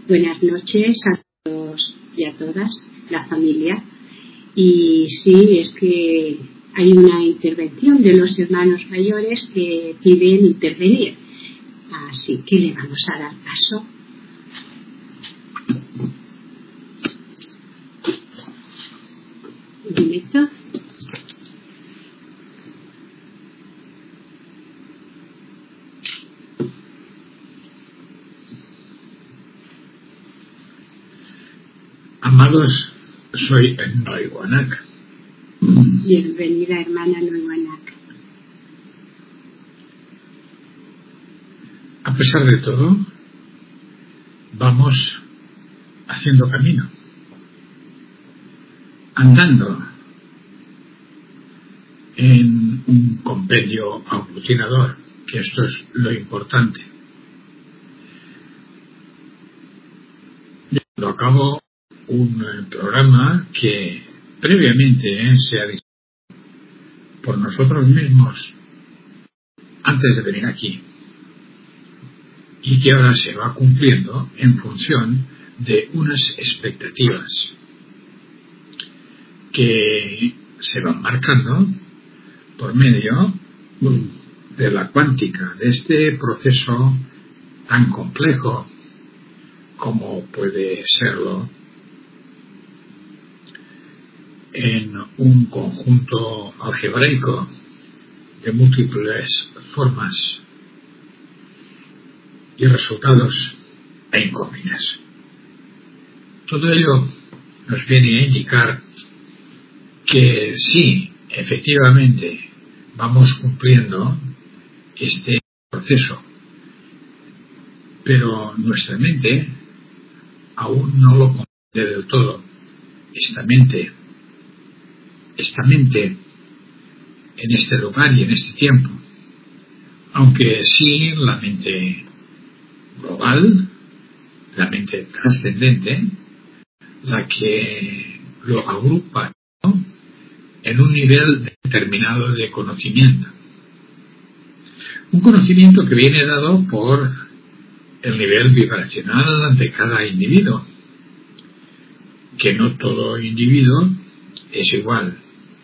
Buenas noches a todos y a todas, la familia. Y sí, es que hay una intervención de los hermanos mayores que piden intervenir. Así que le vamos a dar paso. Un minuto. Amados, soy Noiwanak. Bienvenida, hermana Noiwanak. A pesar de todo, vamos haciendo camino, andando en un compendio aglutinador, que esto es lo importante. Llevando a cabo un programa que previamente se ha diseñado por nosotros mismos antes de venir aquí y que ahora se va cumpliendo en función de unas expectativas que se van marcando por medio de la cuántica, de este proceso tan complejo como puede serlo en un conjunto algebraico de múltiples formas y resultados e incógnitas. Todo ello nos viene a indicar que sí, efectivamente, vamos cumpliendo este proceso, pero nuestra mente aún no lo comprende del todo. Esta mente en este lugar y en este tiempo, aunque sí la mente global, la mente trascendente, la que lo agrupa, ¿no?, en un nivel determinado de conocimiento. Un conocimiento que viene dado por el nivel vibracional de cada individuo, que no todo individuo es igual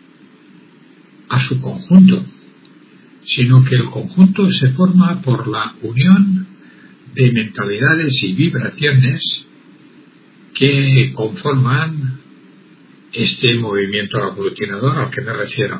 a su conjunto, sino que el conjunto se forma por la unión de mentalidades y vibraciones que conforman este movimiento aglutinador al que me refiero.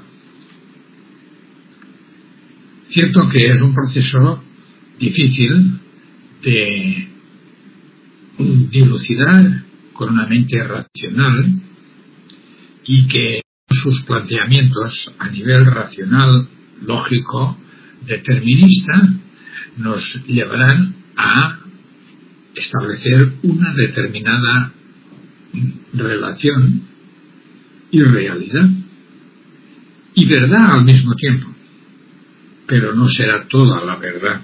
Cierto que es un proceso difícil de dilucidar con una mente racional y que sus planteamientos a nivel racional, lógico, determinista, nos llevarán a establecer una determinada relación y realidad y verdad al mismo tiempo, pero no será toda la verdad.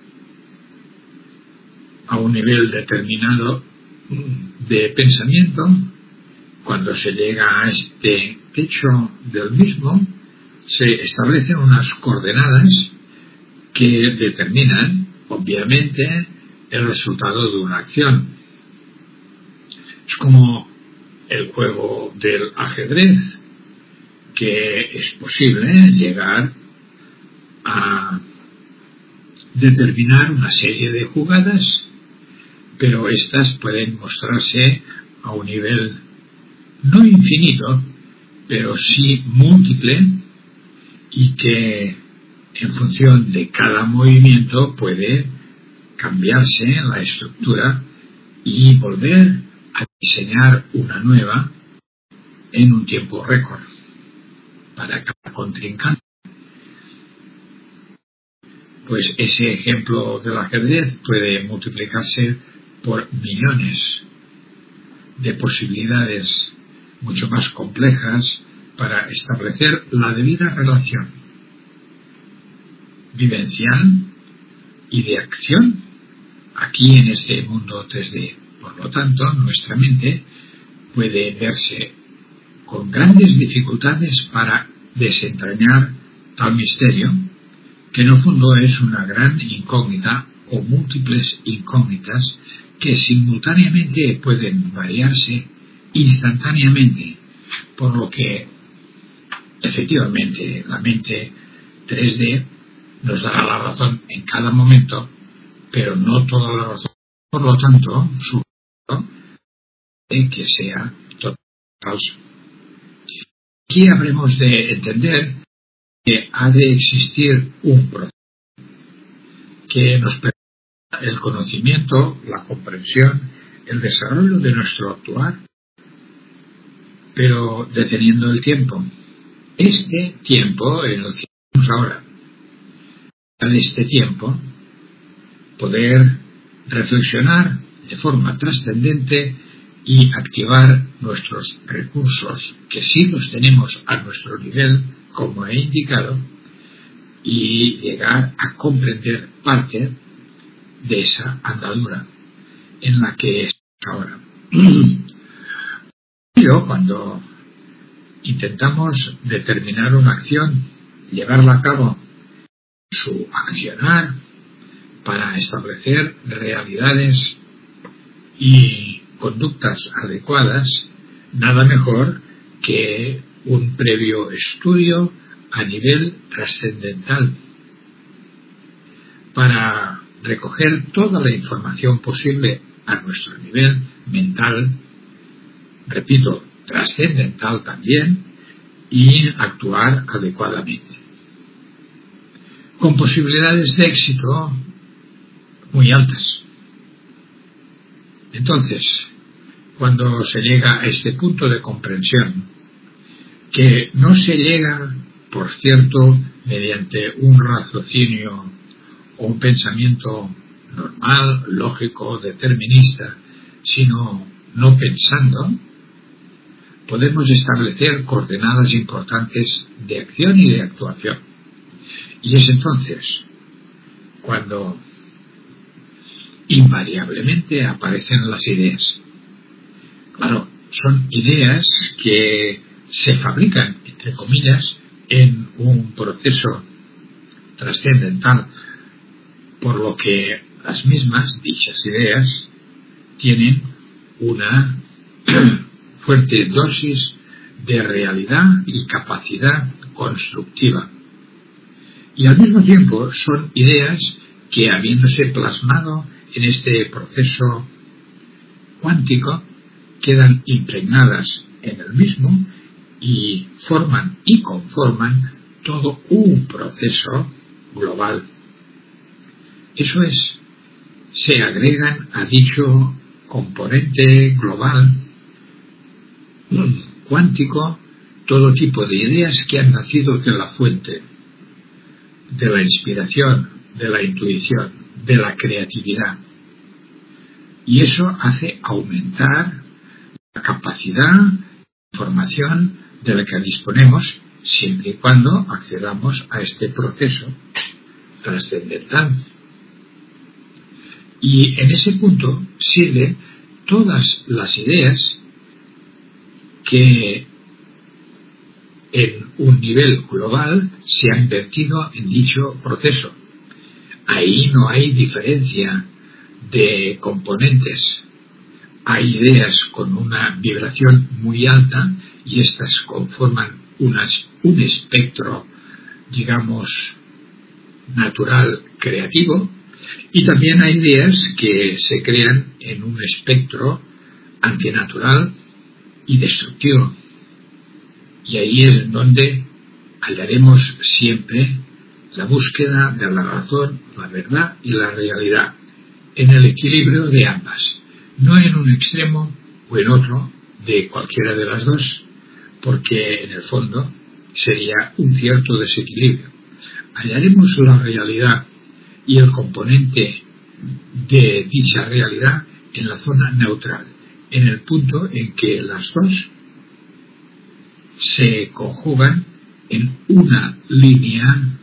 A un nivel determinado de pensamiento, cuando se llega a este techo del mismo, se establecen unas coordenadas que determinan, obviamente, el resultado de una acción. Es como el juego del ajedrez, que es posible llegar a determinar una serie de jugadas, pero estas pueden mostrarse a un nivel no infinito, pero sí múltiple, y que en función de cada movimiento puede cambiarse la estructura y volver a diseñar una nueva en un tiempo récord para cada contrincante. Pues ese ejemplo del ajedrez puede multiplicarse por millones de posibilidades mucho más complejas para establecer la debida relación vivencial y de acción aquí en este mundo 3D. Por lo tanto, nuestra mente puede verse con grandes dificultades para desentrañar tal misterio, que en el fondo es una gran incógnita o múltiples incógnitas que simultáneamente pueden variarse instantáneamente, por lo que efectivamente la mente 3D nos dará la razón en cada momento, pero no toda la razón. Por lo tanto, supongo que sea totalmente falso. Aquí habremos de entender que ha de existir un proceso que nos permita el conocimiento, la comprensión, el desarrollo de nuestro actuar, pero deteniendo el tiempo. Este tiempo en el que estamos ahora, en este tiempo, poder reflexionar de forma trascendente y activar nuestros recursos, que sí los tenemos a nuestro nivel, como he indicado, y llegar a comprender parte de esa andadura en la que estamos ahora. Pero cuando intentamos determinar una acción, llevarla a cabo, su accionar, para establecer realidades y conductas adecuadas, nada mejor que un previo estudio a nivel trascendental para recoger toda la información posible a nuestro nivel mental, repito, trascendental también, y actuar adecuadamente. Con posibilidades de éxito muy altas. Entonces, cuando se llega a este punto de comprensión, que no se llega, por cierto, mediante un raciocinio o un pensamiento normal, lógico, determinista, sino no pensando, podemos establecer coordenadas importantes de acción y de actuación. Y es entonces cuando invariablemente aparecen las ideas. Claro, son ideas que se fabrican, entre comillas, en un proceso trascendental, por lo que las mismas, dichas ideas, tienen una fuerte dosis de realidad y capacidad constructiva. Y al mismo tiempo son ideas que, habiéndose plasmado en este proceso cuántico, quedan impregnadas en el mismo y forman y conforman todo un proceso global. Eso es, se agregan a dicho componente global cuántico todo tipo de ideas que han nacido de la fuente, de la inspiración, de la intuición, de la creatividad. Y eso hace aumentar la capacidad de información de la que disponemos siempre y cuando accedamos a este proceso trascendental. Y en ese punto sirven todas las ideas que en un nivel global se han vertido en dicho proceso. Ahí no hay diferencia de componentes. Hay ideas con una vibración muy alta y estas conforman un espectro, digamos, natural, creativo, y también hay ideas que se crean en un espectro antinatural y destructivo. Y ahí es donde hallaremos siempre la búsqueda de la razón, la verdad y la realidad, en el equilibrio de ambas, no en un extremo o en otro de cualquiera de las dos, porque en el fondo sería un cierto desequilibrio. Hallaremos la realidad y el componente de dicha realidad en la zona neutral, en el punto en que las dos se conjugan en una línea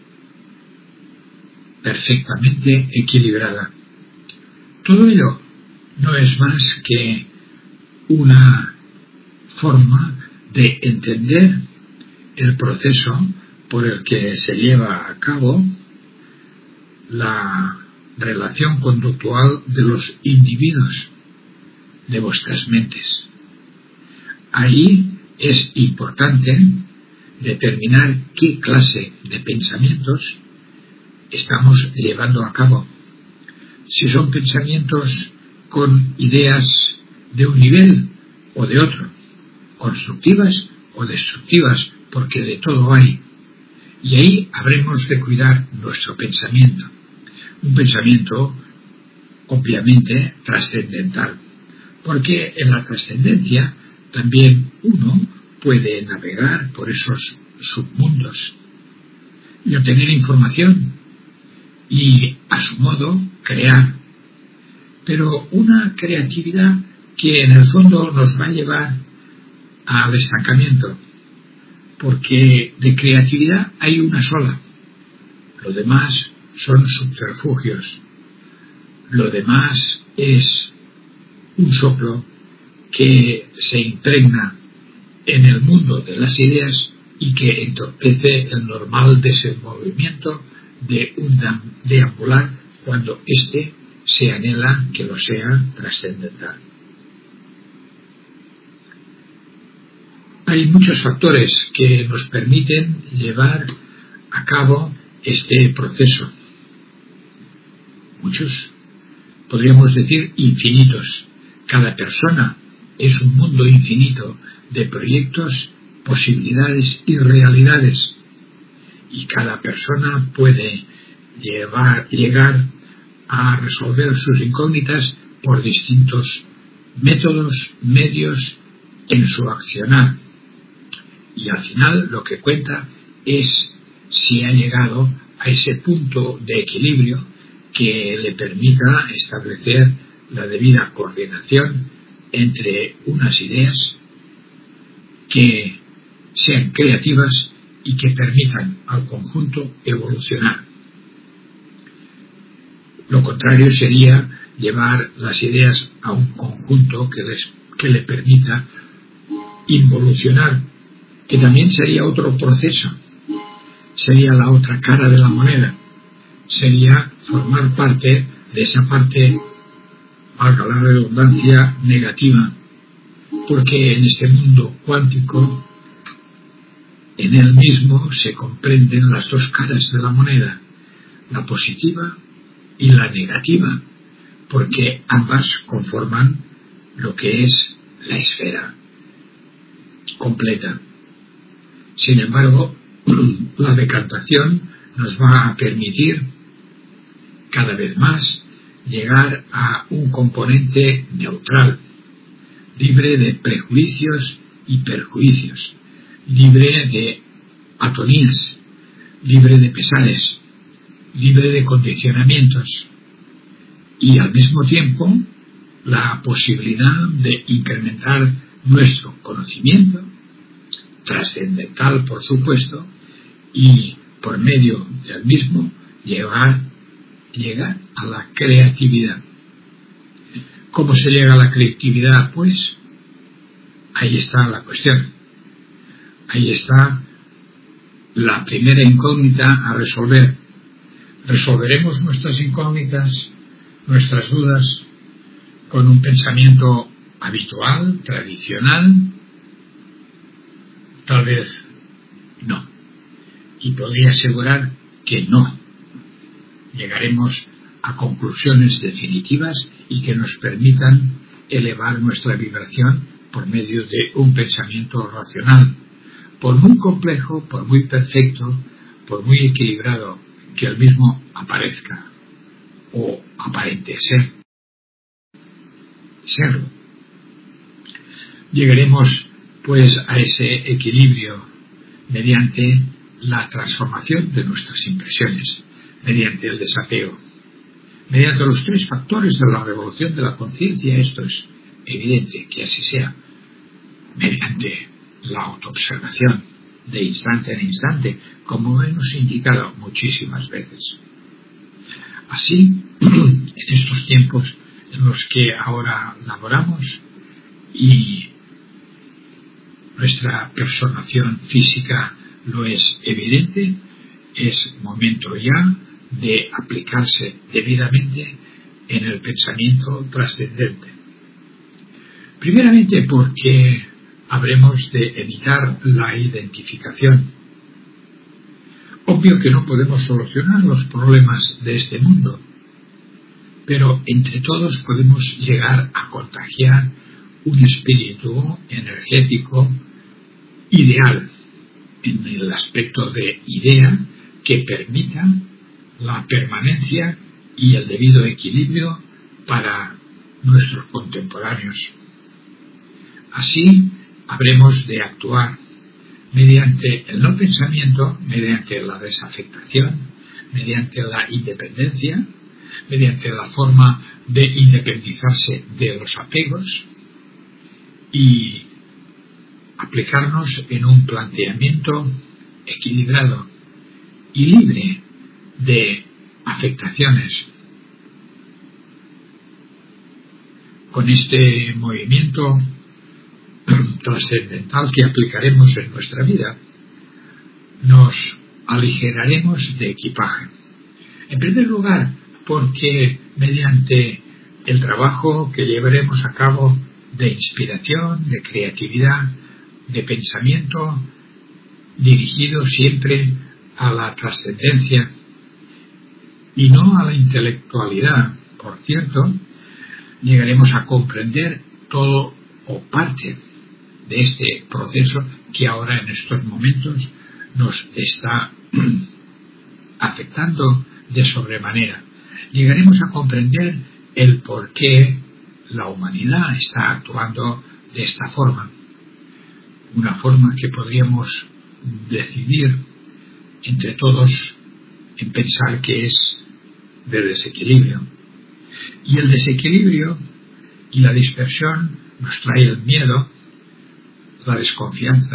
perfectamente equilibrada. Todo ello no es más que una forma de entender el proceso por el que se lleva a cabo la relación conductual de los individuos, de vuestras mentes. Ahí es importante determinar qué clase de pensamientos estamos llevando a cabo. Si son pensamientos con ideas de un nivel o de otro, constructivas o destructivas, porque de todo hay. Y ahí habremos de cuidar nuestro pensamiento. Un pensamiento, obviamente, trascendental. Porque en la trascendencia también uno puede navegar por esos submundos y obtener información y, a su modo, crear. Pero una creatividad que en el fondo nos va a llevar al estancamiento, porque de creatividad hay una sola. Lo demás son subterfugios. Lo demás es un soplo que se impregna en el mundo de las ideas y que entorpece el normal desenvolvimiento de un deambular cuando éste se anhela que lo sea trascendental. Hay muchos factores que nos permiten llevar a cabo este proceso. Muchos, podríamos decir infinitos. Cada persona es un mundo infinito de proyectos, posibilidades y realidades. Y cada persona puede llegar a resolver sus incógnitas por distintos métodos, medios en su accionar. Y al final lo que cuenta es si ha llegado a ese punto de equilibrio que le permita establecer la debida coordinación entre unas ideas que sean creativas y que permitan al conjunto evolucionar. Lo contrario sería llevar las ideas a un conjunto que le permita involucionar, que también sería otro proceso, sería la otra cara de la moneda, sería formar parte de esa parte, valga la redundancia, negativa, porque en este mundo cuántico, en él mismo se comprenden las dos caras de la moneda, la positiva y la negativa, porque ambas conforman lo que es la esfera completa. Sin embargo, la decantación nos va a permitir cada vez más llegar a un componente neutral, libre de prejuicios y perjuicios, libre de atonías, libre de pesares, libre de condicionamientos y al mismo tiempo la posibilidad de incrementar nuestro conocimiento trascendental, por supuesto, y por medio del mismo llegar a la creatividad. ¿Cómo se llega a la creatividad? Pues ahí está la cuestión. Ahí está la primera incógnita a resolver. ¿Resolveremos nuestras incógnitas, nuestras dudas, con un pensamiento habitual, tradicional? Tal vez no. Y podría asegurar que no. Llegaremos a conclusiones definitivas y que nos permitan elevar nuestra vibración por medio de un pensamiento racional, por muy complejo, por muy perfecto, por muy equilibrado que el mismo aparezca o aparente serlo. Llegaremos pues a ese equilibrio mediante la transformación de nuestras impresiones, mediante el desapego, mediante los tres factores de la revolución de la conciencia. Esto es evidente que así sea, mediante la autoobservación de instante en instante, como hemos indicado muchísimas veces. Así, en estos tiempos en los que ahora laboramos y nuestra personación física lo es evidente, es momento ya de aplicarse debidamente en el pensamiento trascendente. Primeramente porque habremos de evitar la identificación. Obvio que no podemos solucionar los problemas de este mundo, pero entre todos podemos llegar a contagiar un espíritu energético ideal, en el aspecto de idea que permita la permanencia y el debido equilibrio para nuestros contemporáneos. Así habremos de actuar mediante el no pensamiento, mediante la desafectación, mediante la independencia, mediante la forma de independizarse de los apegos y aplicarnos en un planteamiento equilibrado y libre de afectaciones. Con este movimiento trascendental que aplicaremos en nuestra vida, nos aligeraremos de equipaje. En primer lugar, porque mediante el trabajo que llevaremos a cabo de inspiración, de creatividad, de pensamiento, dirigido siempre a la trascendencia y no a la intelectualidad, por cierto, llegaremos a comprender todo o parte de este proceso que ahora en estos momentos nos está afectando de sobremanera. Llegaremos a comprender el por qué la humanidad está actuando de esta forma. Una forma que podríamos decidir entre todos en pensar que es de desequilibrio. Y el desequilibrio y la dispersión nos trae el miedo, la desconfianza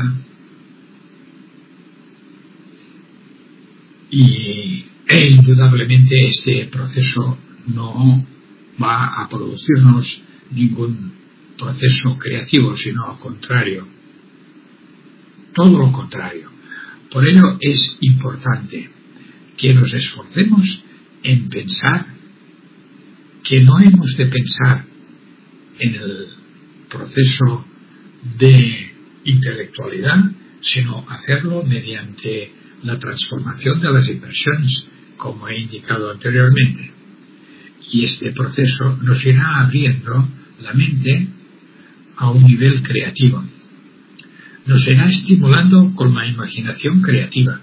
e indudablemente este proceso no va a producirnos ningún proceso creativo, sino al contrario, todo lo contrario. Por ello es importante que nos esforcemos en pensar que no hemos de pensar en el proceso de intelectualidad, sino hacerlo mediante la transformación de las impresiones, como he indicado anteriormente. Y este proceso nos irá abriendo la mente a un nivel creativo. Nos irá estimulando con la imaginación creativa.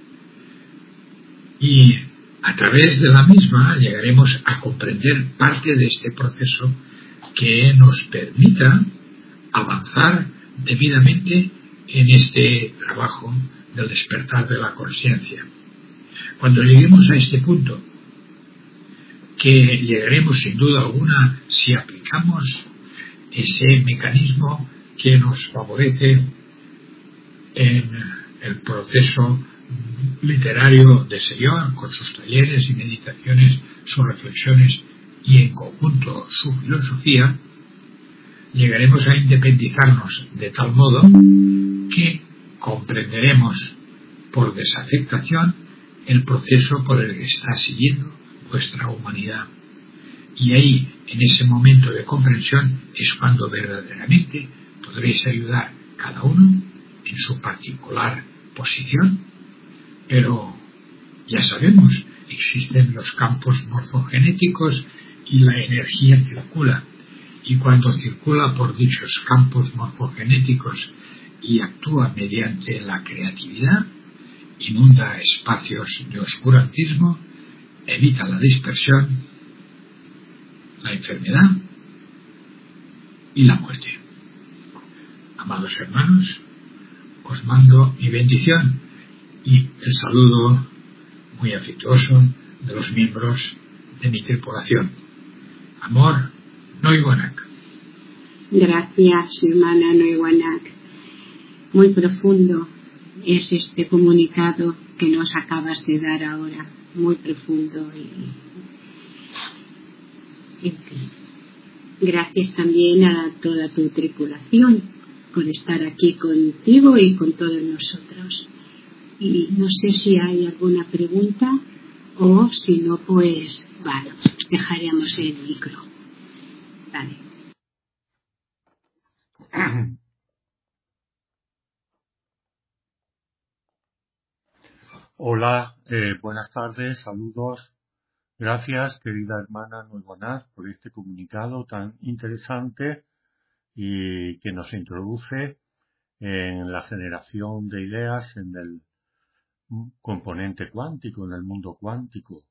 Y a través de la misma llegaremos a comprender parte de este proceso que nos permita avanzar debidamente en este trabajo del despertar de la conciencia. Cuando lleguemos a este punto, que llegaremos sin duda alguna si aplicamos ese mecanismo que nos favorece en el proceso literario de Sellón, con sus talleres y meditaciones, sus reflexiones y en conjunto su filosofía, llegaremos a independizarnos de tal modo que comprenderemos por desafectación el proceso por el que está siguiendo vuestra humanidad. Y ahí, en ese momento de comprensión, es cuando verdaderamente podréis ayudar cada uno en su particular posición, pero ya sabemos, existen los campos morfogenéticos y la energía circula, y cuando circula por dichos campos morfogenéticos y actúa mediante la creatividad, inunda espacios de oscurantismo, evita la dispersión, la enfermedad y la muerte. Amados hermanos, os mando mi bendición y el saludo muy afectuoso de los miembros de mi tripulación. Amor, Noiwanak. Gracias, hermana Noiwanak. Muy profundo es este comunicado que nos acabas de dar ahora. Muy profundo y gracias también a toda tu tripulación por estar aquí contigo y con todos nosotros. Y no sé si hay alguna pregunta o si no, pues bueno, dejaríamos el micro. Vale. Hola, buenas tardes, saludos. Gracias, querida hermana Nuevonaz, por este comunicado tan interesante y que nos introduce en la generación de ideas en el componente cuántico, en el mundo cuántico.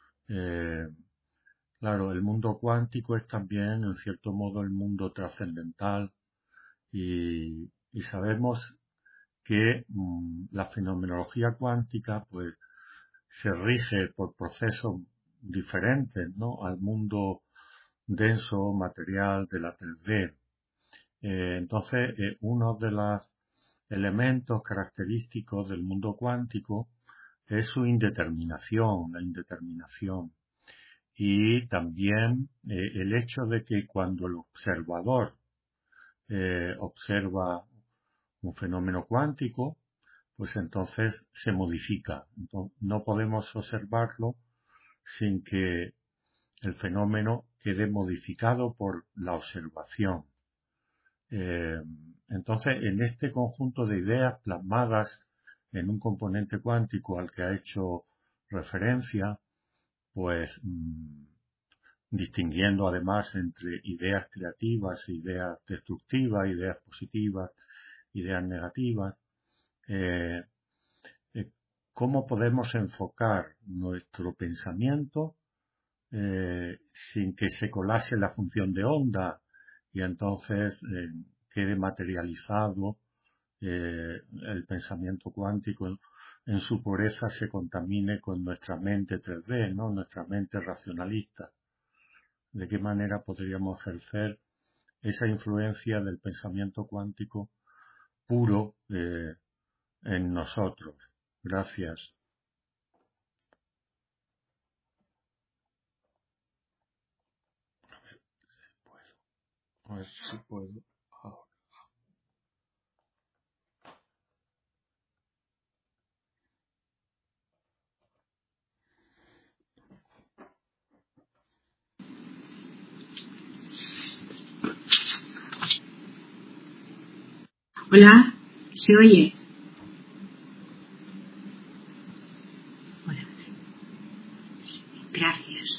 Claro, el mundo cuántico es también, en cierto modo, el mundo trascendental y sabemos que la fenomenología cuántica, pues, se rige por procesos diferentes, ¿no?, al mundo denso, material de la 3D. Entonces, uno de los elementos característicos del mundo cuántico es su indeterminación, la indeterminación. Y también el hecho de que cuando el observador observa un fenómeno cuántico, pues entonces se modifica. Entonces, no podemos observarlo sin que el fenómeno quede modificado por la observación. Entonces, en este conjunto de ideas plasmadas en un componente cuántico al que ha hecho referencia, pues distinguiendo además entre ideas creativas, ideas destructivas, ideas positivas, ideas negativas, cómo podemos enfocar nuestro pensamiento sin que se colase la función de onda y entonces quede materializado el pensamiento cuántico en su pureza, se contamine con nuestra mente 3D, ¿no?, nuestra mente racionalista. ¿De qué manera podríamos ejercer esa influencia del pensamiento cuántico puro en nosotros? Gracias. A ver si puedo. Ahora. Hola, ¿se oye? Hola. Gracias.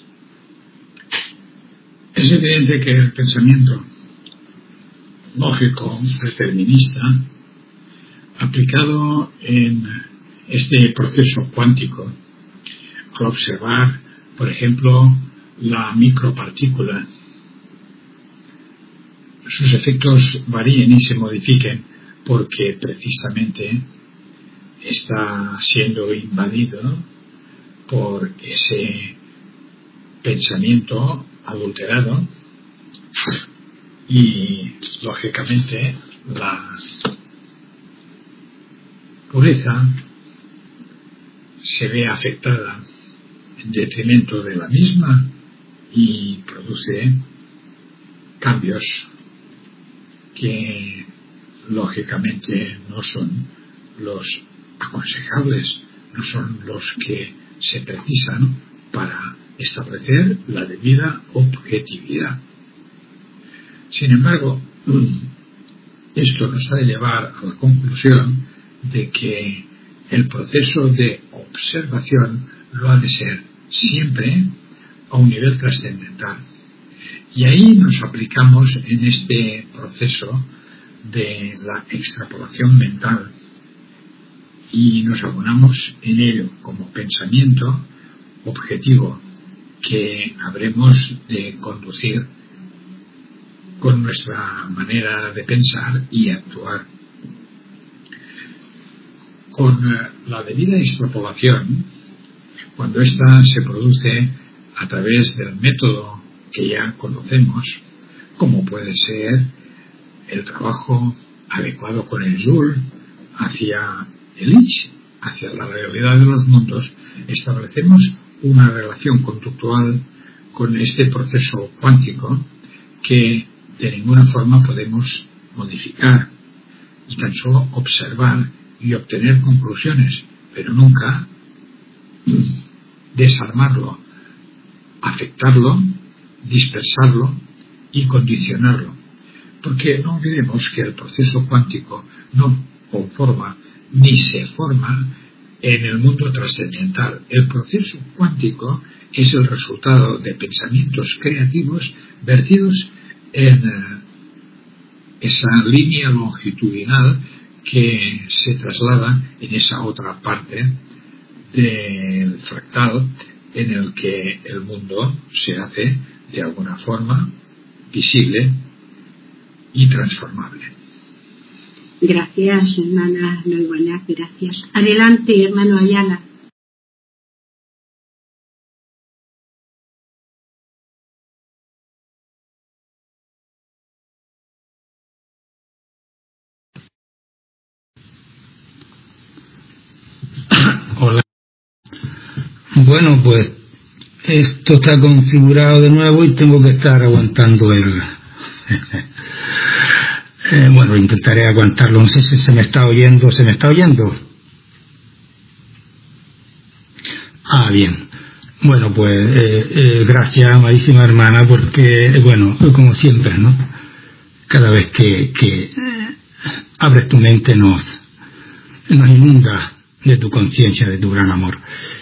Es evidente que el pensamiento lógico, determinista, aplicado en este proceso cuántico, al observar, por ejemplo, la micropartícula, sus efectos varíen y se modifiquen porque precisamente está siendo invadido por ese pensamiento adulterado y, lógicamente, la pureza se ve afectada en detrimento de la misma y produce cambios que lógicamente no son los aconsejables, no son los que se precisan para establecer la debida objetividad. Sin embargo, esto nos ha de llevar a la conclusión de que el proceso de observación lo ha de ser siempre a un nivel trascendental. Y ahí nos aplicamos en este proceso de la extrapolación mental y nos abonamos en ello como pensamiento objetivo que habremos de conducir con nuestra manera de pensar y actuar. Con la debida extrapolación, cuando ésta se produce a través del método que ya conocemos, como puede ser el trabajo adecuado con el Joule hacia el Ich, hacia la realidad de los mundos, establecemos una relación conductual con este proceso cuántico que de ninguna forma podemos modificar y tan solo observar y obtener conclusiones, pero nunca desarmarlo, afectarlo, dispersarlo y condicionarlo. Porque no olvidemos que el proceso cuántico no conforma ni se forma en el mundo trascendental. El proceso cuántico es el resultado de pensamientos creativos vertidos en esa línea longitudinal que se traslada en esa otra parte del fractal en el que el mundo se hace de alguna forma visible y transformable. Gracias, hermana Noiguana, gracias. Adelante, hermano Ayala. Hola. Bueno, pues esto está configurado de nuevo y tengo que estar aguantando el... bueno, intentaré aguantarlo. No sé si se me está oyendo. ¿Se me está oyendo? Ah, bien. Bueno, pues gracias, amadísima hermana, porque, bueno, como siempre, ¿no? Cada vez que abres tu mente nos inunda de tu conciencia, de tu gran amor.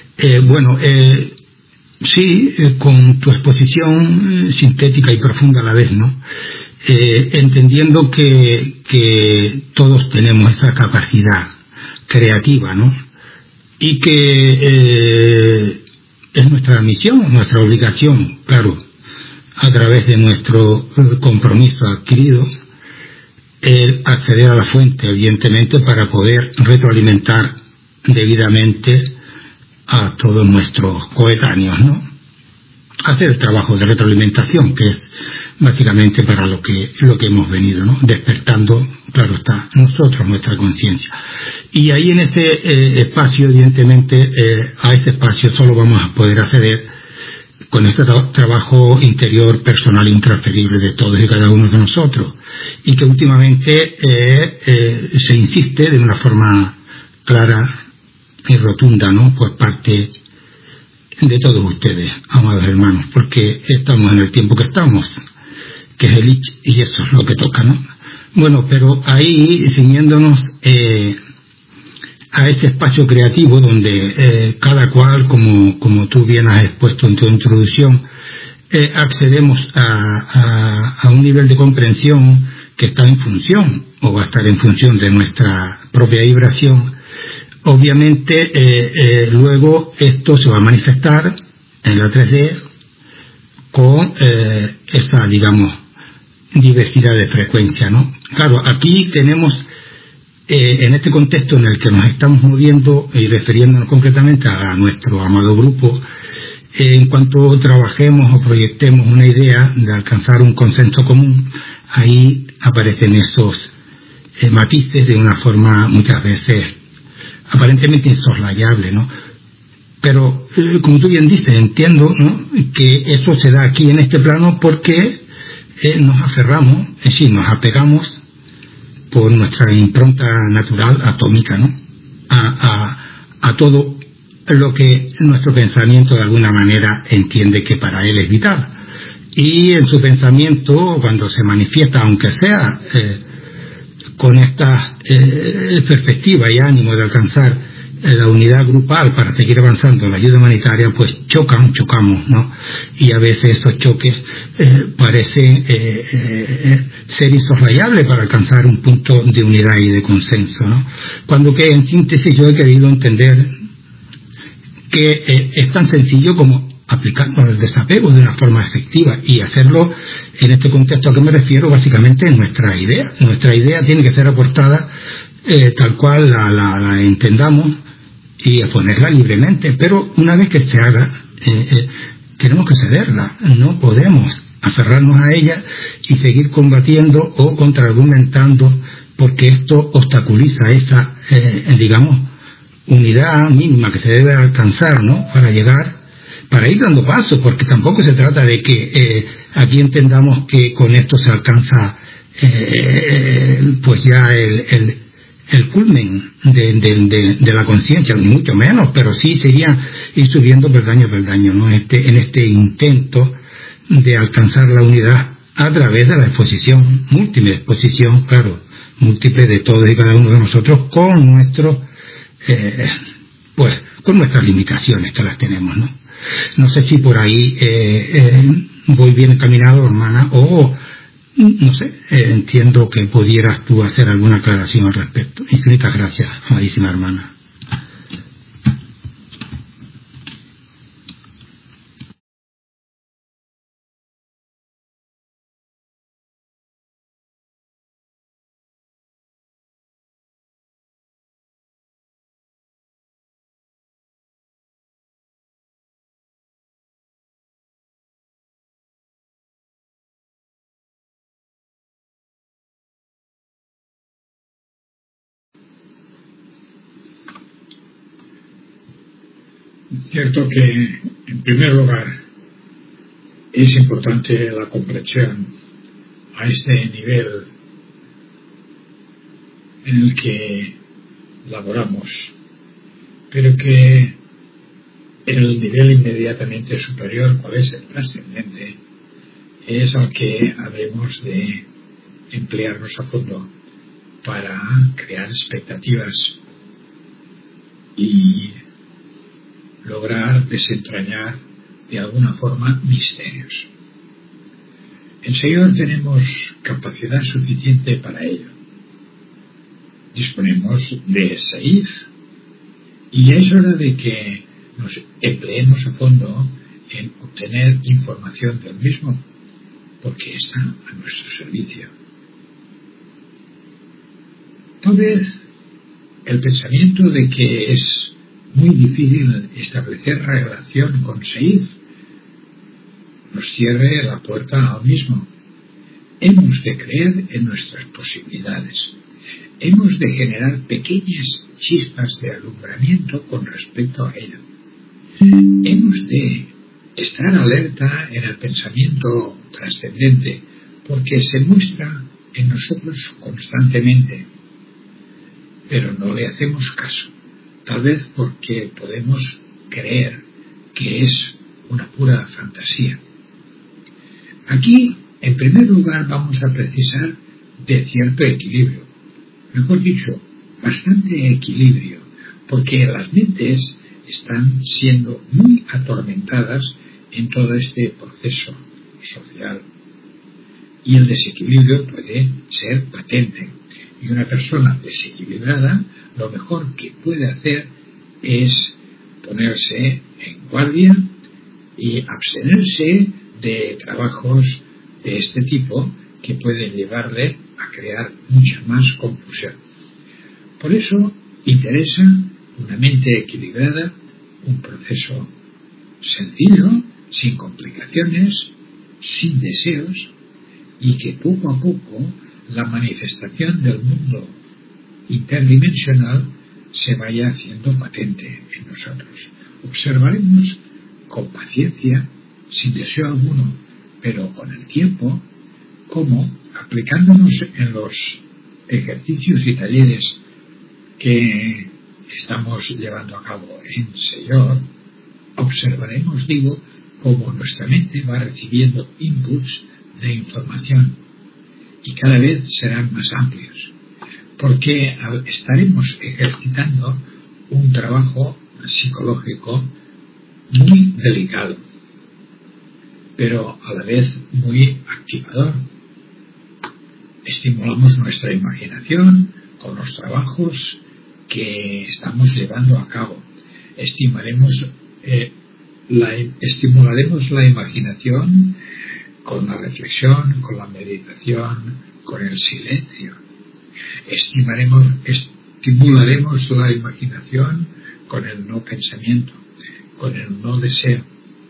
Sí, con tu exposición sintética y profunda a la vez, ¿no? Entendiendo que todos tenemos esa capacidad creativa, ¿no? Y que es nuestra misión, nuestra obligación, claro, a través de nuestro compromiso adquirido, acceder a la fuente, evidentemente, para poder retroalimentar debidamente a todos nuestros coetáneos, ¿no? Hacer el trabajo de retroalimentación, que es básicamente para lo que hemos venido, ¿no? Despertando, claro está, nosotros, nuestra conciencia. Y ahí en ese espacio, evidentemente, a ese espacio solo vamos a poder acceder con este trabajo interior, personal, intransferible de todos y cada uno de nosotros. Y que últimamente se insiste de una forma clara y rotunda, ¿no? Por parte de todos ustedes, amados hermanos, porque estamos en el tiempo que estamos, que es el Ich, y eso es lo que toca, ¿no? Bueno, pero ahí, ciñéndonos a ese espacio creativo donde cada cual, como tú bien has expuesto en tu introducción, accedemos a un nivel de comprensión que está en función, o va a estar en función de nuestra propia vibración. Obviamente, luego esto se va a manifestar en la 3D con esa, digamos, diversidad de frecuencia, ¿no? Claro, aquí tenemos, en este contexto en el que nos estamos moviendo y refiriéndonos concretamente a nuestro amado grupo, en cuanto trabajemos o proyectemos una idea de alcanzar un consenso común, ahí aparecen esos matices de una forma muchas veces aparentemente insoslayable, ¿no? Pero, como tú bien dices, entiendo, ¿no?, que eso se da aquí en este plano porque nos aferramos, es decir, nos apegamos por nuestra impronta natural atómica, ¿no?, a todo lo que nuestro pensamiento de alguna manera entiende que para él es vital. Y en su pensamiento, cuando se manifiesta, aunque sea con esta perspectiva y ánimo de alcanzar la unidad grupal para seguir avanzando en la ayuda humanitaria, pues chocamos, ¿no? Y a veces esos choques parecen ser insoslayables para alcanzar un punto de unidad y de consenso, ¿no? Cuando que en síntesis yo he querido entender que es tan sencillo como aplicando el desapego de una forma efectiva y hacerlo en este contexto a que me refiero básicamente en nuestra idea. Nuestra idea tiene que ser aportada tal cual la entendamos y exponerla libremente, pero una vez que se haga tenemos que cederla, no podemos aferrarnos a ella y seguir combatiendo o contraargumentando porque esto obstaculiza esa, digamos, unidad mínima que se debe alcanzar, ¿no?, para ir dando pasos, porque tampoco se trata de que aquí entendamos que con esto se alcanza pues ya el culmen de la conciencia, ni mucho menos, pero sí sería ir subiendo peldaño a peldaño, ¿no? En este intento de alcanzar la unidad a través de la exposición, múltiple exposición, claro, múltiple de todos y cada uno de nosotros con nuestros, con nuestras limitaciones que las tenemos, ¿no? No sé si por ahí voy bien encaminado, hermana, o no sé, entiendo que pudieras tú hacer alguna aclaración al respecto. Infinitas gracias, amadísima hermana. Es cierto que, en primer lugar, es importante la comprensión a este nivel en el que laboramos, pero que en el nivel inmediatamente superior, cuál es el trascendente, es al que habremos de emplearnos a fondo para crear expectativas y lograr desentrañar de alguna forma misterios. En Señor tenemos capacidad suficiente para ello. Disponemos de Seif y es hora de que nos empleemos a fondo en obtener información del mismo, porque está a nuestro servicio. Tal vez el pensamiento de que es muy difícil establecer relación con Seif nos cierre la puerta al mismo. Hemos de creer en nuestras posibilidades. Hemos de generar pequeñas chispas de alumbramiento con respecto a ello. Hemos de estar alerta en el pensamiento trascendente, porque se muestra en nosotros constantemente, pero no le hacemos caso, tal vez porque podemos creer que es una pura fantasía. Aquí, en primer lugar, vamos a precisar de cierto equilibrio, mejor dicho, bastante equilibrio, porque las mentes están siendo muy atormentadas en todo este proceso social y el desequilibrio puede ser patente, y una persona desequilibrada lo mejor que puede hacer es ponerse en guardia y abstenerse de trabajos de este tipo que pueden llevarle a crear mucha más confusión. Por eso interesa una mente equilibrada, un proceso sencillo, sin complicaciones, sin deseos, y que poco a poco la manifestación del mundo interdimensional se vaya haciendo patente en nosotros. Observaremos con paciencia, sin deseo alguno, pero con el tiempo, cómo, aplicándonos en los ejercicios y talleres que estamos llevando a cabo en Señor, observaremos, digo, cómo nuestra mente va recibiendo inputs de información y cada vez serán más amplios, porque estaremos ejercitando un trabajo psicológico muy delicado, pero a la vez muy activador. Estimulamos nuestra imaginación con los trabajos que estamos llevando a cabo. Estimularemos la imaginación con la reflexión, con la meditación, con el silencio. Estimularemos la imaginación con el no pensamiento, con el no deseo.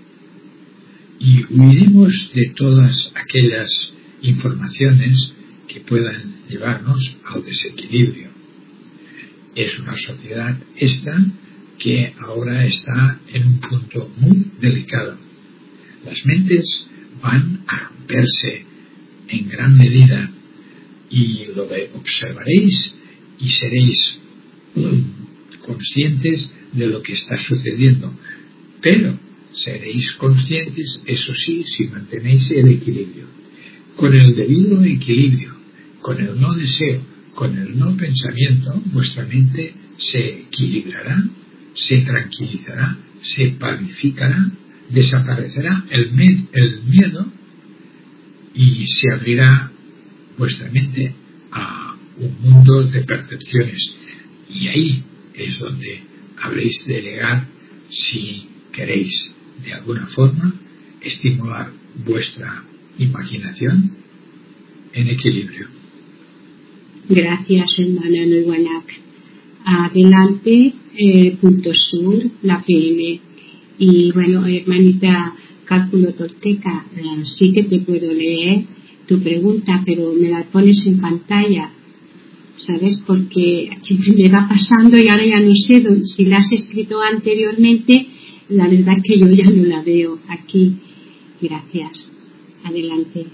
Y huiremos de todas aquellas informaciones que puedan llevarnos al desequilibrio. Es una sociedad esta que ahora está en un punto muy delicado. Las mentes van a romperse en gran medida y lo observaréis y seréis conscientes de lo que está sucediendo, pero seréis conscientes, eso sí, si mantenéis el equilibrio. Con el debido equilibrio, con el no deseo, con el no pensamiento, vuestra mente se equilibrará, se tranquilizará, se pacificará, desaparecerá el miedo y se abrirá vuestra mente a un mundo de percepciones. Y ahí es donde habréis de llegar si queréis de alguna forma estimular vuestra imaginación en equilibrio. Gracias, hermana Noiguanac. Adelante, punto sur, la PM. Y bueno, hermanita Cálculo Tolteca, sí que te puedo leer tu pregunta, pero me la pones en pantalla, ¿sabes? Porque me va pasando y ahora ya no sé si la has escrito anteriormente. La verdad que yo ya no la veo aquí. Gracias. Adelante.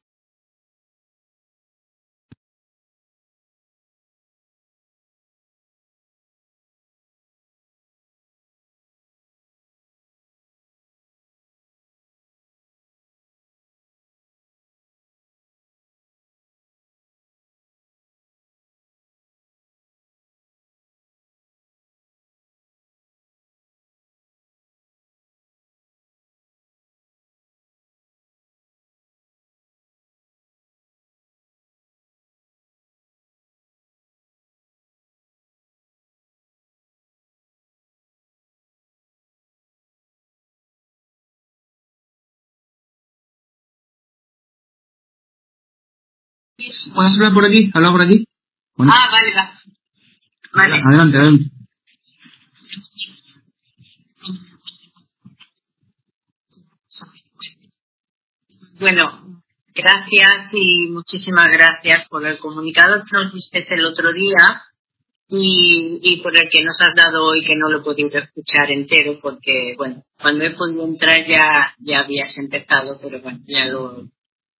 ¿Puedes hablar por aquí? ¿Hablar por aquí? Bueno. Vale, va. Vale. Adelante. Bueno, gracias y muchísimas gracias por el comunicado que nos diste el otro día y por el que nos has dado hoy, que no lo he podido escuchar entero porque, bueno, cuando he podido entrar ya habías empezado, pero bueno, ya lo...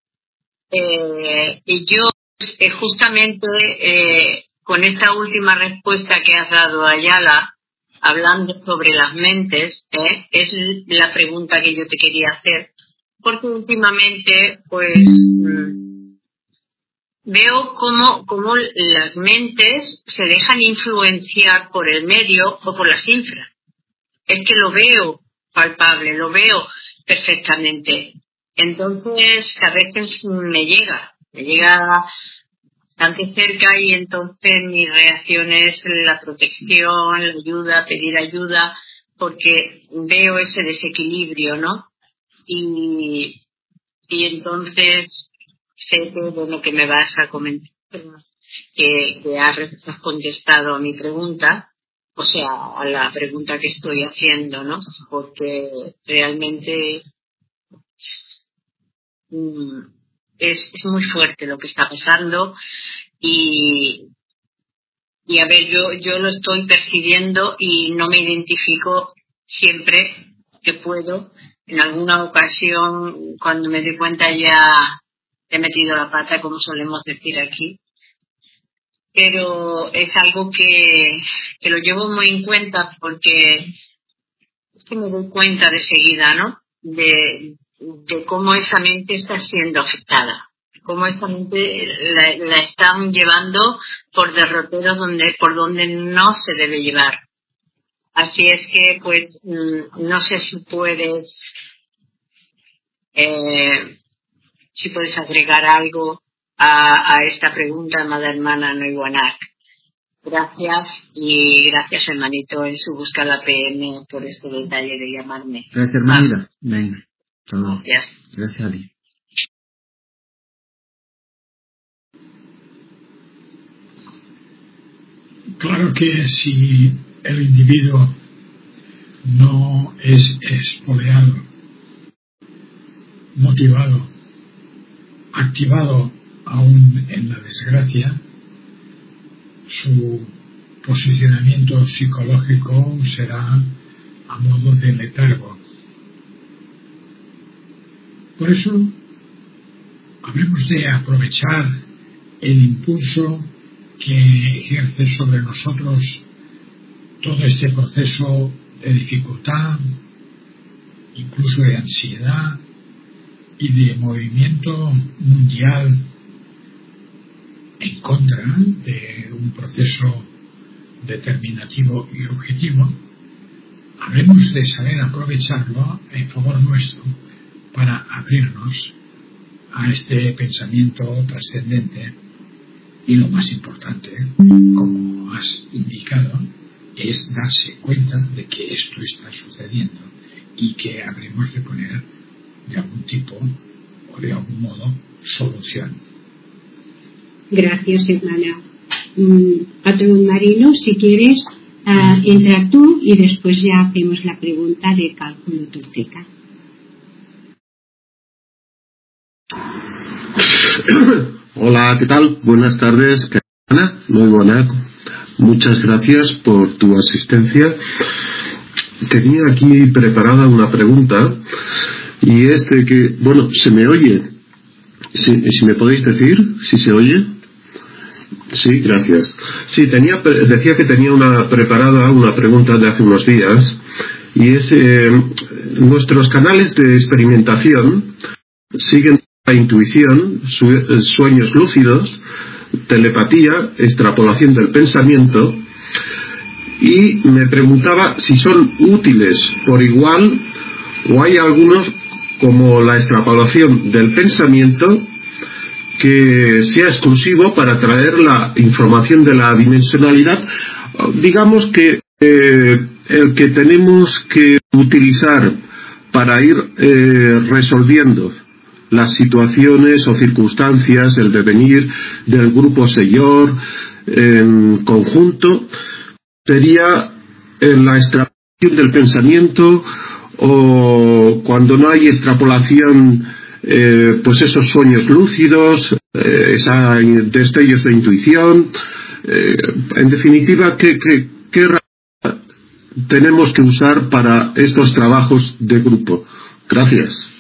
y yo justamente con esta última respuesta que has dado a Ayala, hablando sobre las mentes, es la pregunta que yo te quería hacer, porque últimamente pues veo cómo las mentes se dejan influenciar por el medio o por las infras. Es que lo veo palpable, lo veo perfectamente. Entonces a veces me llega bastante cerca y entonces mi reacción es la protección, la ayuda, pedir ayuda, porque veo ese desequilibrio, ¿no? Y entonces sé que, bueno, que me vas a comentar, que has contestado a mi pregunta, o sea, a la pregunta que estoy haciendo, ¿no? Porque realmente es muy fuerte lo que está pasando y a ver, yo lo estoy percibiendo y no me identifico siempre que puedo. En alguna ocasión, cuando me doy cuenta, ya he metido la pata, como solemos decir aquí. Pero es algo que lo llevo muy en cuenta porque es que me doy cuenta de seguida, ¿no? De cómo esa mente está siendo afectada. Cómo esa mente la están llevando por derroteros por donde no se debe llevar. Así es que, pues, no sé si puedes agregar algo a esta pregunta, amada hermana Noiguanac. Gracias y gracias, hermanito, en su busca la PM por este detalle de llamarme. Gracias, hermanita. Venga. Gracias. Gracias a ti. Claro que si el individuo no es espoleado, motivado, activado aún en la desgracia, su posicionamiento psicológico será a modo de letargo. Por eso, habremos de aprovechar el impulso que ejerce sobre nosotros todo este proceso de dificultad, incluso de ansiedad y de movimiento mundial en contra de un proceso determinativo y objetivo, habremos de saber aprovecharlo en favor nuestro para abrirnos a este pensamiento trascendente. Y lo más importante, como has indicado, es darse cuenta de que esto está sucediendo y que habremos de poner de algún tipo o de algún modo solución. Gracias, hermana. Patrón Marino, si quieres, entra tú y después ya hacemos la pregunta de cálculo Tolteca. Hola, ¿qué tal? Buenas tardes, Ana. Muy buena. Muchas gracias por tu asistencia. Tenía aquí preparada una pregunta y es de que, bueno, ¿se me oye? Si me podéis decir si se oye. Sí, gracias. Sí, decía que tenía preparada una pregunta de hace unos días y es, nuestros canales de experimentación siguen la intuición, sueños lúcidos, telepatía, extrapolación del pensamiento, y me preguntaba si son útiles por igual o hay algunos, como la extrapolación del pensamiento, que sea exclusivo para traer la información de la dimensionalidad. Digamos que el que tenemos que utilizar para ir resolviendo las situaciones o circunstancias, el devenir del grupo Señor en conjunto, sería la extrapolación del pensamiento, o cuando no hay extrapolación, pues esos sueños lúcidos, destellos de intuición. En definitiva, ¿qué tenemos que usar para estos trabajos de grupo? Gracias.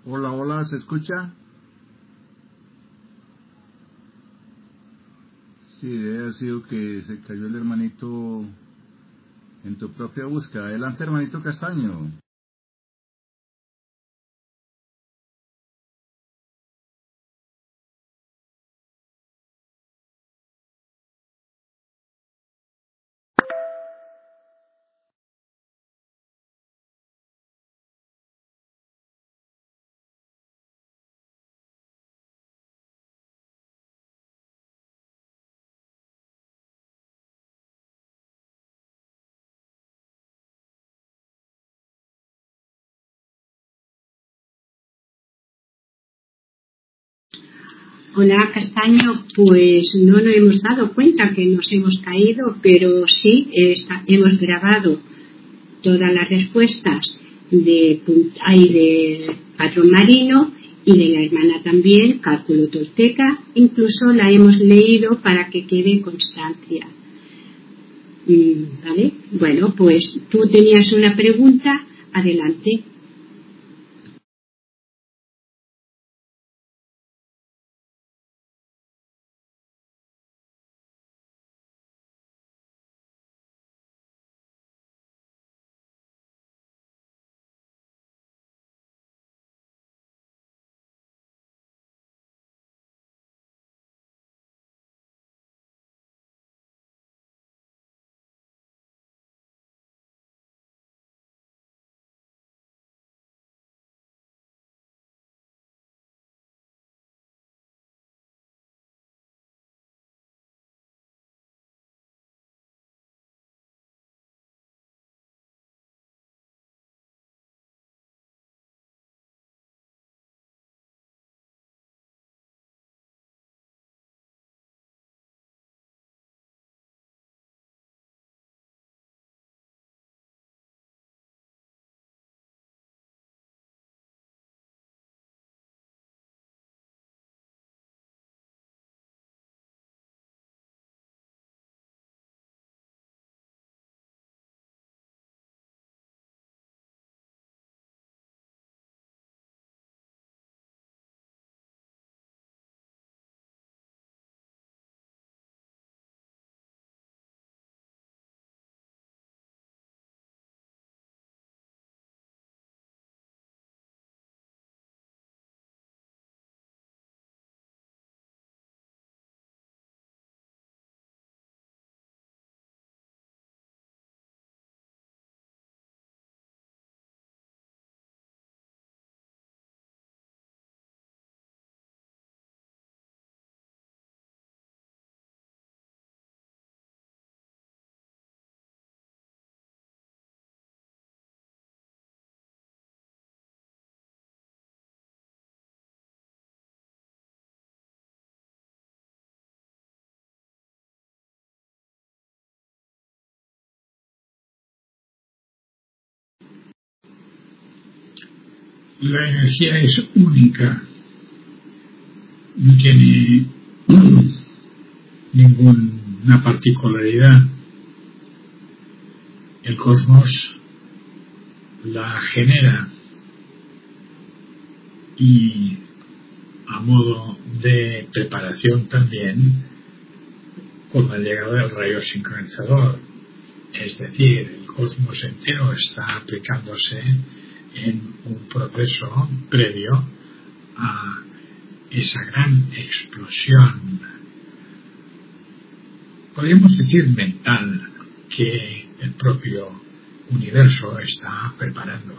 Hola, hola, ¿se escucha? Sí, ha sido que se cayó el hermanito en tu propia búsqueda. Adelante, hermanito Castaño. Hola, Castaño, pues no nos hemos dado cuenta que nos hemos caído, pero sí hemos grabado todas las respuestas de patrón marino y de la hermana también, cálculo tolteca, incluso la hemos leído para que quede constancia. ¿Vale? Bueno, pues tú tenías una pregunta, adelante. La energía es única, no tiene ninguna particularidad. El cosmos la genera y a modo de preparación también con la llegada del rayo sincronizador. Es decir, el cosmos entero está aplicándose en un proceso previo a esa gran explosión, podríamos decir mental, que el propio universo está preparando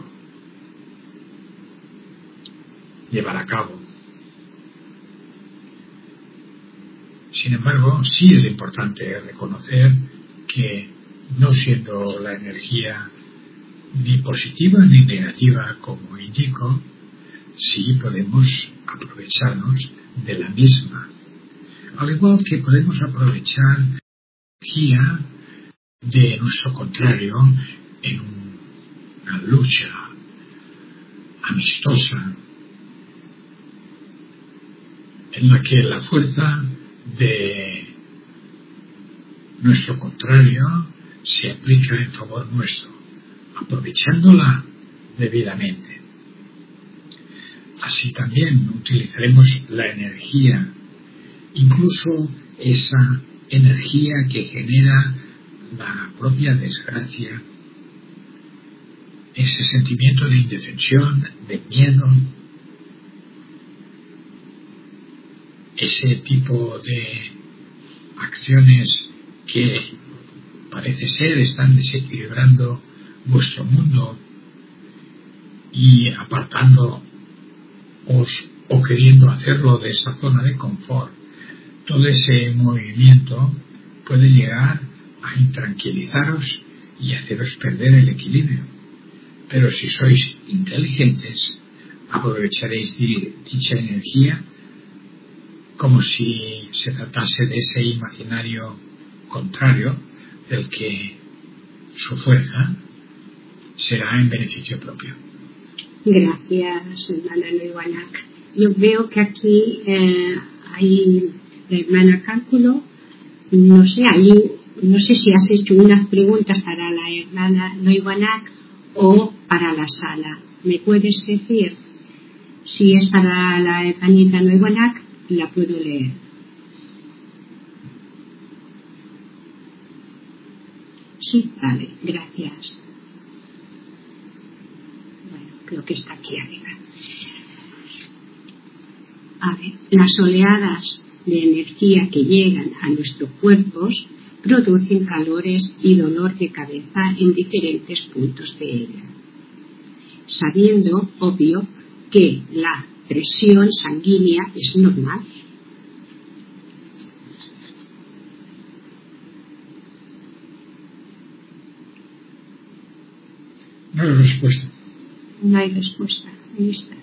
llevar a cabo. Sin embargo, sí es importante reconocer que, no siendo la energía ni positiva ni negativa como indico, sí podemos aprovecharnos de la misma. Al igual que podemos aprovechar la energía de nuestro contrario en una lucha amistosa en la que la fuerza de nuestro contrario se aplica en favor nuestro, aprovechándola debidamente. así también utilizaremos la energía, incluso esa energía que genera la propia desgracia, ese sentimiento de indefensión, de miedo, ese tipo de acciones que parece ser están desequilibrando vuestro mundo y apartándoos o queriendo hacerlo de esa zona de confort. Todo ese movimiento puede llegar a intranquilizaros y haceros perder el equilibrio. Pero si sois inteligentes, aprovecharéis dicha energía como si se tratase de ese imaginario contrario del que su fuerza será en beneficio propio. Gracias, hermana Noiwanak. Yo veo que aquí hay la hermana Cálculo, no sé si has hecho unas preguntas para la hermana Noiwanak o para la sala. ¿Me puedes decir? Si es para la hermanita Noiwanak, la puedo leer. Sí, vale, gracias. Bueno, creo que está aquí arriba. A ver, las oleadas de energía que llegan a nuestros cuerpos producen calores y dolor de cabeza en diferentes puntos de ella, sabiendo, obvio, que la presión sanguínea es normal. No hay respuesta. No hay respuesta. Ahí está.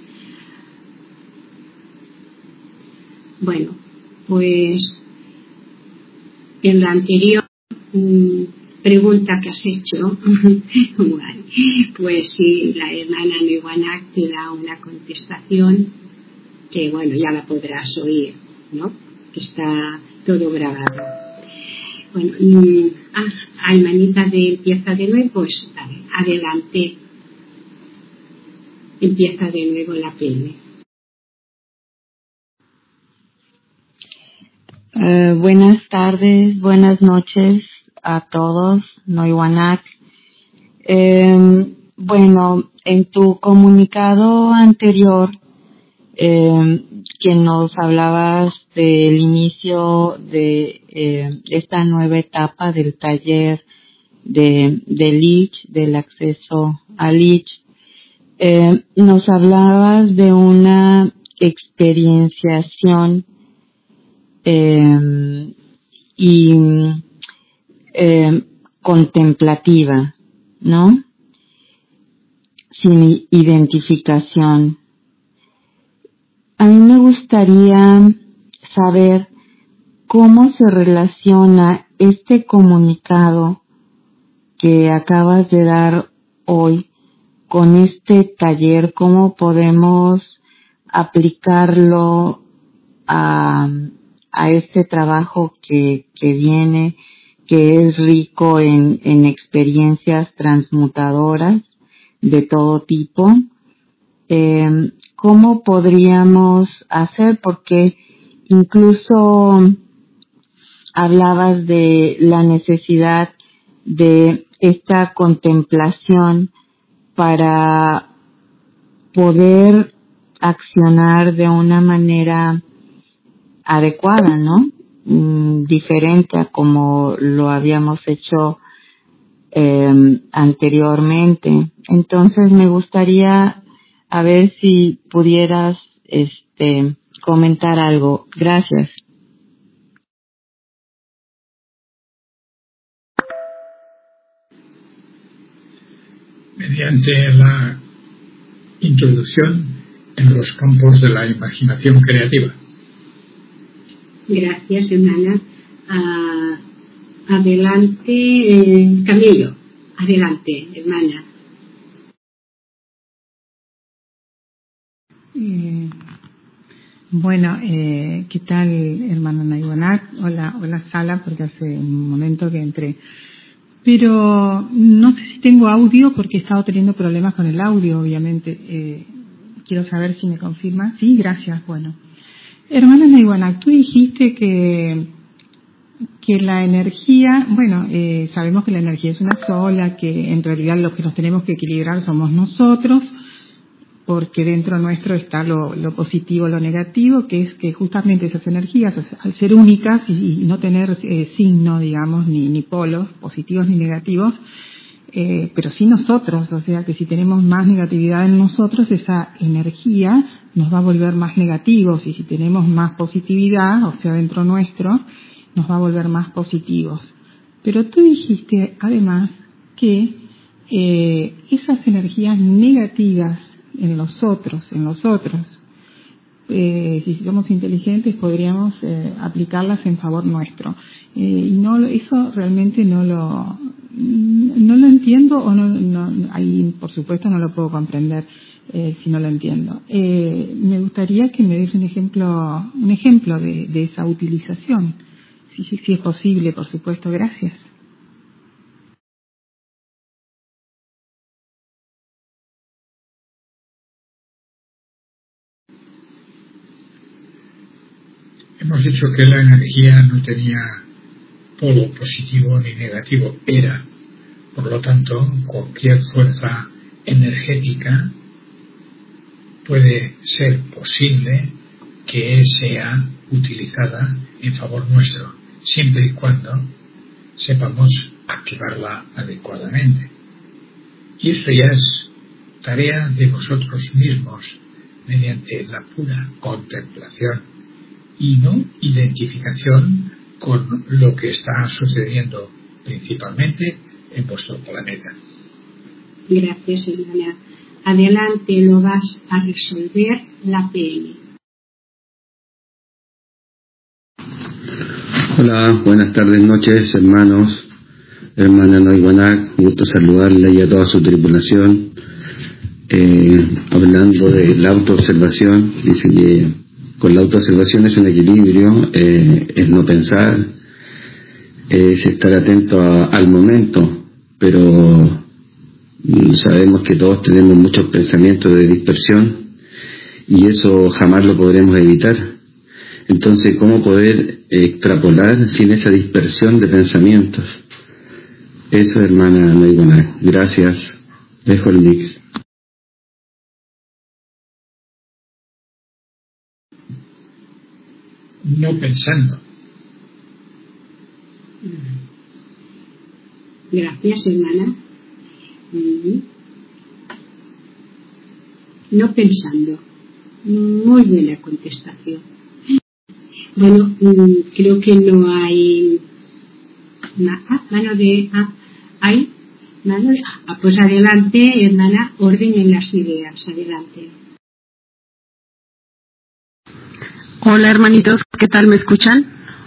Bueno, pues en la anterior pregunta que has hecho, bueno, pues si la hermana Noiwanak te da una contestación, que bueno, ya la podrás oír, ¿no? Que está todo grabado. Bueno, hermanita de Empieza de Nuevo, pues adelante. Empieza de nuevo la PM. Buenas tardes, buenas noches a todos, Noiwanak. Bueno, en tu comunicado anterior, que nos hablabas del inicio de esta nueva etapa del taller de Lich, del acceso a Lich, nos hablabas de una experienciación y contemplativa, ¿no? Sin identificación. A mí me gustaría saber cómo se relaciona este comunicado que acabas de dar hoy con este taller, cómo podemos aplicarlo a este trabajo que viene, que es rico en experiencias transmutadoras de todo tipo. ¿Cómo podríamos hacer? Porque incluso hablabas de la necesidad de esta contemplación para poder accionar de una manera adecuada, ¿no? Diferente a como lo habíamos hecho anteriormente. Entonces me gustaría a ver si pudieras comentar algo. Gracias. Mediante la introducción en los campos de la imaginación creativa. Gracias, hermana. Adelante, Camilo. Adelante, hermana. Bueno, ¿qué tal, hermana Noiwanak? Hola, Sala, porque hace un momento que entré. Pero no sé si tengo audio porque he estado teniendo problemas con el audio, obviamente. quiero saber si me confirma. Sí, gracias. Bueno, hermana Naiwana, tú dijiste que la energía, bueno, sabemos que la energía es una sola, que en realidad los que nos tenemos que equilibrar somos nosotros, porque dentro nuestro está lo positivo, lo negativo, que es que justamente esas energías, al ser únicas y no tener signo, digamos, ni polos positivos ni negativos, pero sí nosotros, o sea que si tenemos más negatividad en nosotros, esa energía nos va a volver más negativos, y si tenemos más positividad, o sea dentro nuestro, nos va a volver más positivos. Pero tú dijiste además que esas energías negativas en los otros, si somos inteligentes podríamos aplicarlas en favor nuestro. Y no, eso realmente no lo entiendo, o no, ahí por supuesto no lo puedo comprender si no lo entiendo. Me gustaría que me des un ejemplo de esa utilización, si es posible, por supuesto. Gracias. Hemos dicho que la energía no tenía polo positivo ni negativo, era, por lo tanto, cualquier fuerza energética puede ser posible que sea utilizada en favor nuestro, siempre y cuando sepamos activarla adecuadamente. Y esto ya es tarea de vosotros mismos, mediante la pura contemplación y no identificación con lo que está sucediendo principalmente en vuestro planeta. Gracias, hermana. Adelante, lo vas a resolver la PM. Hola, buenas tardes, noches, hermanos, hermana Naiwana, gusto saludarle y a toda su tripulación. Hablando de la autoobservación, dice que con la autoobservación es un equilibrio, es no pensar, es estar atento al momento, pero sabemos que todos tenemos muchos pensamientos de dispersión y eso jamás lo podremos evitar. Entonces, ¿cómo poder extrapolar sin esa dispersión de pensamientos? Eso, hermana Naiwana. Gracias. Dejo el mix. No pensando. Gracias, hermana. No pensando. Muy buena contestación. Bueno, creo que no hay mano de pues adelante, hermana, orden en las ideas, adelante. Hola, hermanitos, ¿qué tal? ¿Me escuchan?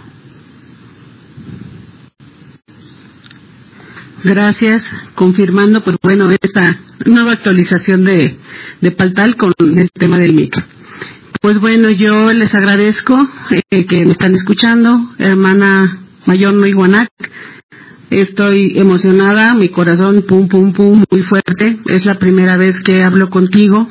Gracias, confirmando, pues bueno, esta nueva actualización de Paltal con el tema del micro. Pues bueno, yo les agradezco que me están escuchando, hermana Mayor Naiwana. Estoy emocionada, mi corazón pum pum pum muy fuerte. Es la primera vez que hablo contigo.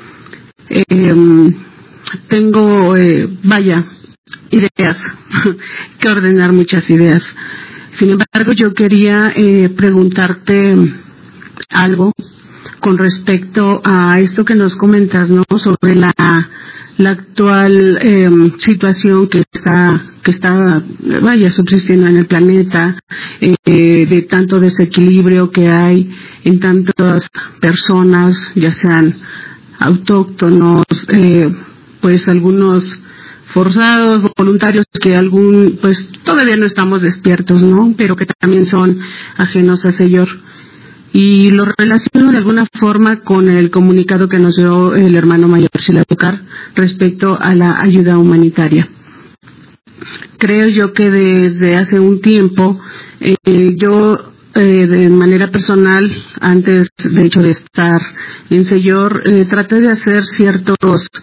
Tengo, ideas, que ordenar muchas ideas. Sin embargo, yo quería preguntarte algo con respecto a esto que nos comentas, ¿no? Sobre la actual situación que está subsistiendo en el planeta, de tanto desequilibrio que hay en tantas personas, ya sean autóctonos, pues algunos forzados, voluntarios, que pues todavía no estamos despiertos, ¿no? Pero que también son ajenos al Señor. Y lo relaciono de alguna forma con el comunicado que nos dio el hermano mayor Silatukar respecto a la ayuda humanitaria. Creo yo que desde hace un tiempo, yo de manera personal, antes de hecho de estar en Señor, traté de hacer ciertos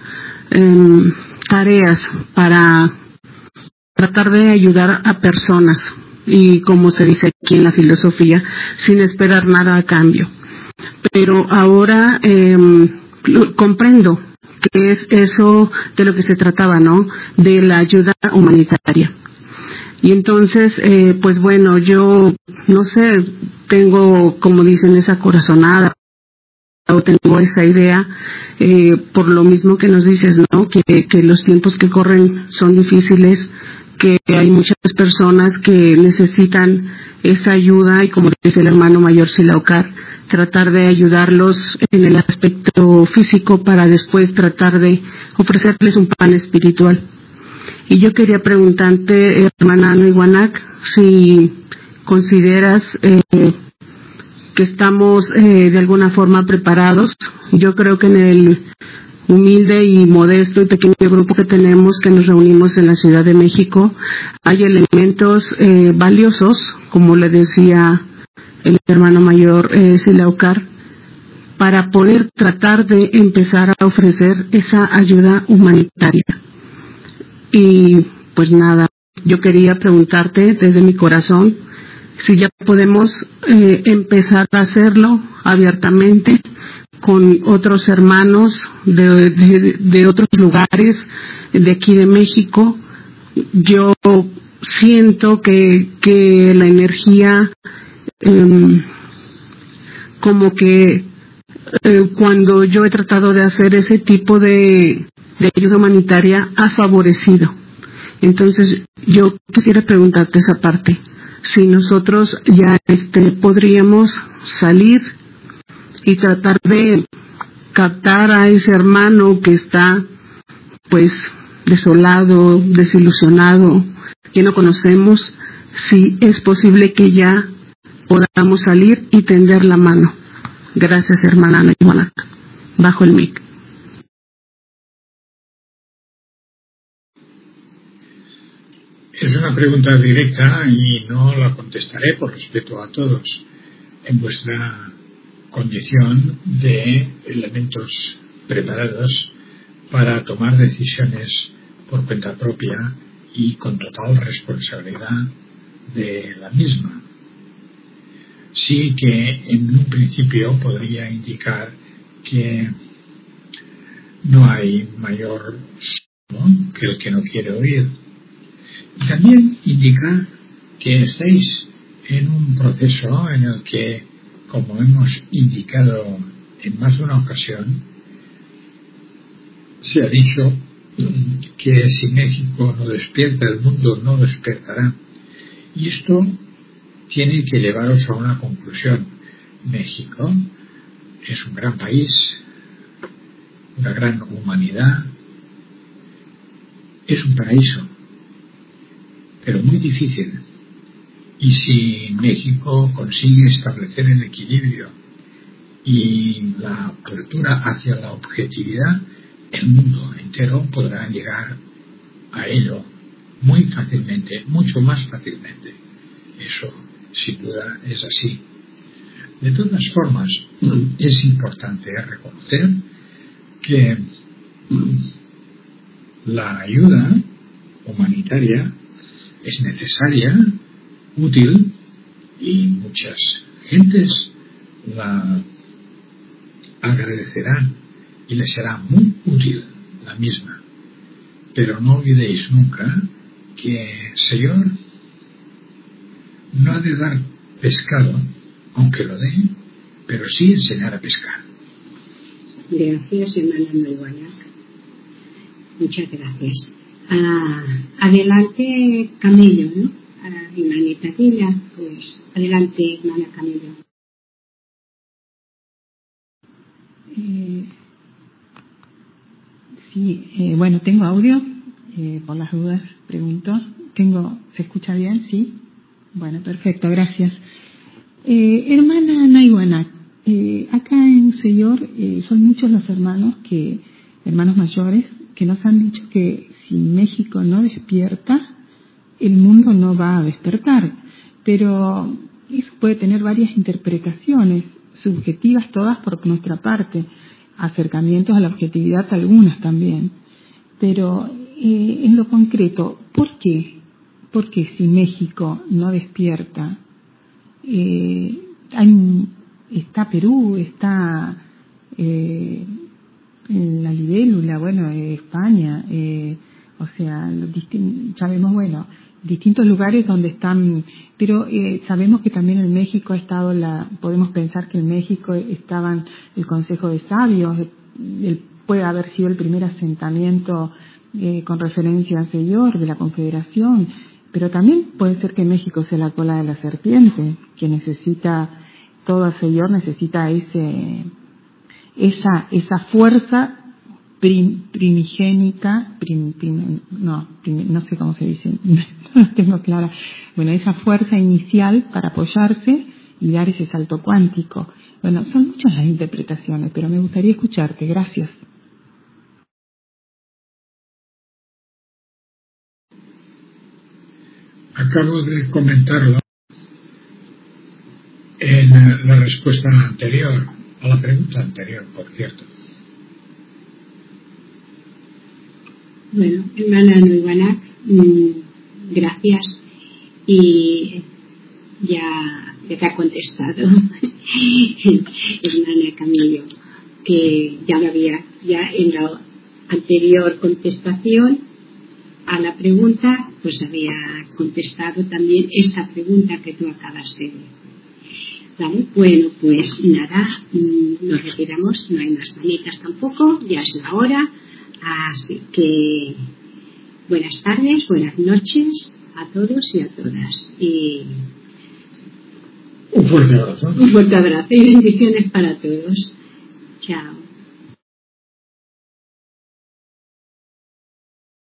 tareas para tratar de ayudar a personas, y como se dice aquí en la filosofía, sin esperar nada a cambio. Pero ahora comprendo que es eso de lo que se trataba, ¿no? De la ayuda humanitaria. Y entonces, pues bueno, yo no sé, tengo, como dicen, esa corazonada, o tengo esa idea, por lo mismo que nos dices, ¿no? Que los tiempos que corren son difíciles, que hay muchas personas que necesitan esa ayuda, y como dice el hermano mayor Silaucar, tratar de ayudarlos en el aspecto físico para después tratar de ofrecerles un pan espiritual. Y yo quería preguntarte, hermana Iguanac, si consideras que estamos de alguna forma preparados. Yo creo que en el humilde y modesto y pequeño grupo que tenemos, que nos reunimos en la Ciudad de México, hay elementos valiosos, como le decía el hermano mayor Silaucar, para poder tratar de empezar a ofrecer esa ayuda humanitaria. Y pues nada, yo quería preguntarte desde mi corazón si ya podemos empezar a hacerlo abiertamente con otros hermanos de otros lugares de aquí de México. Yo siento que la energía como que cuando yo he tratado de hacer ese tipo de ayuda humanitaria ha favorecido. Entonces yo quisiera preguntarte esa parte, si nosotros ya podríamos salir y tratar de captar a ese hermano que está pues desolado, desilusionado, que no conocemos, si es posible que ya podamos salir y tender la mano. Gracias, hermana Iguanac. Bajo el mic. Es una pregunta directa y no la contestaré por respeto a todos en vuestra condición de elementos preparados para tomar decisiones por cuenta propia y con total responsabilidad de la misma. Sí que en un principio podría indicar que no hay mayor sordo que el que no quiere oír. Y también indica que estáis en un proceso en el que, como hemos indicado en más de una ocasión, se ha dicho que si México no despierta, el mundo no despertará. Y esto tiene que llevaros a una conclusión. México es un gran país, una gran humanidad, es un paraíso, pero muy difícil. Y si México consigue establecer el equilibrio y la apertura hacia la objetividad, el mundo entero podrá llegar a ello muy fácilmente, mucho más fácilmente. Eso, sin duda, es así. De todas formas, es importante reconocer que la ayuda humanitaria es necesaria, útil, y muchas gentes la agradecerán y les será muy útil la misma. Pero no olvidéis nunca que el Señor no ha de dar pescado, aunque lo dé, pero sí enseñar a pescar. Gracias, hermana Iguanac. Muchas gracias. Adelante, Camello, ¿no? Hermanita Tila, pues adelante, hermana Camello. Sí, bueno, tengo audio, por las dudas pregunto. ¿Se escucha bien? Sí. Bueno, perfecto, gracias. Hermana Iguanac, acá en Señor son muchos los hermanos mayores, que nos han dicho que si México no despierta, el mundo no va a despertar. Pero eso puede tener varias interpretaciones, subjetivas todas por nuestra parte, acercamientos a la objetividad algunas también. Pero en lo concreto, ¿por qué? Porque si México no despierta, está Perú, está la libélula, bueno, España, o sea, sabemos, bueno, distintos lugares donde están, pero sabemos que también en México ha estado podemos pensar que en México estaban el Consejo de Sabios, puede haber sido el primer asentamiento con referencia a Señor de la Confederación, pero también puede ser que México sea la cola de la serpiente, que necesita, todo Señor necesita esa fuerza primigénica, no sé cómo se dice, no lo tengo clara, bueno, esa fuerza inicial para apoyarse y dar ese salto cuántico. Bueno, son muchas las interpretaciones, pero me gustaría escucharte. Gracias. Acabo de comentarlo en la respuesta anterior, a la pregunta anterior, por cierto. Bueno, hermana Nuibanak, gracias, y ya te ha contestado hermana Camillo, que ya en la anterior contestación a la pregunta, pues había contestado también esta pregunta que tú acabas de ver. Vale, bueno, pues nada, nos retiramos, no hay más manitas tampoco, ya es la hora. Así que buenas tardes, buenas noches a todos y a todas. Y un fuerte abrazo. Un fuerte abrazo y bendiciones para todos. Chao.